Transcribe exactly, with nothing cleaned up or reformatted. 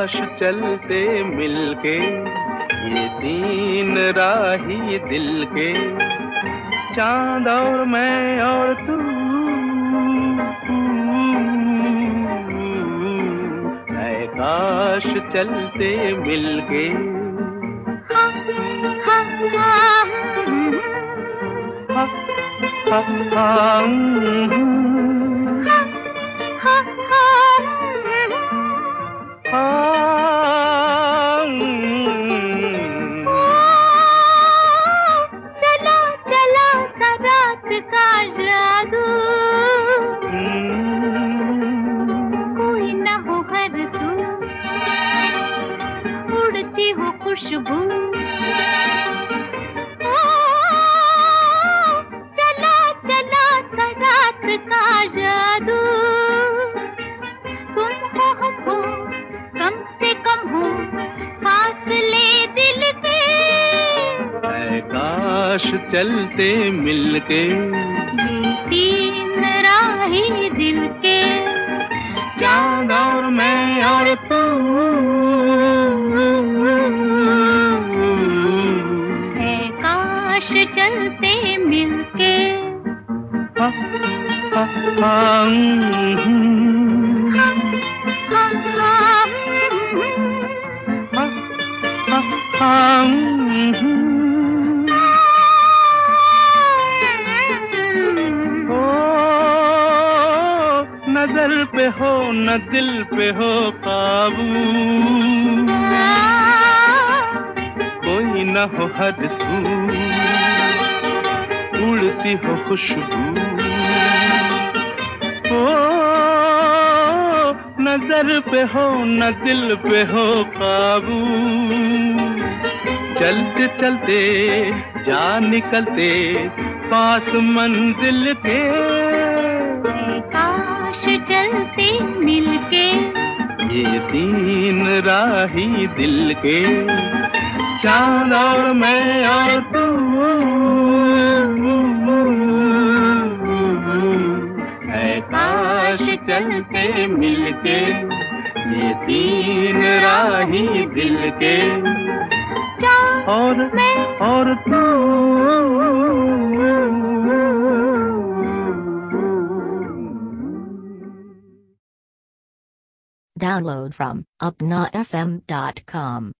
काश चलते मिलके ये तीन राही दिल के, चांद और मैं और तू, ऐ काश चलते मिलके। हा, हा, हा, हा, हा, हा, हा, हा, चला चला सा रात का जादू, कोई ना हो हर सू, उड़ती हो खुशबू। चला चला सा रात का जादू, तुम हो हम हो कम से कम हो फासले दिल के, ऐ काश चलते मिलके ये तीन राही दिल के, चांद और मैं और तू, है काश चलते मिलके। हा, हा, हा, हा, हा, हा, हा, हा, नजर पे हो न दिल पे हो काबू, कोई न हो हद सू, उड़ती हो खुशबू। ओ नजर पे हो न दिल पे हो काबू, चलते चलते जा निकलते पास मंजिल के, काश चलते मिलके ये तीन राही दिल के, चांद और मैं और तू, है काश चलते मिलके ये तीन राही दिल के, और और तू। Download from upna f m dot com.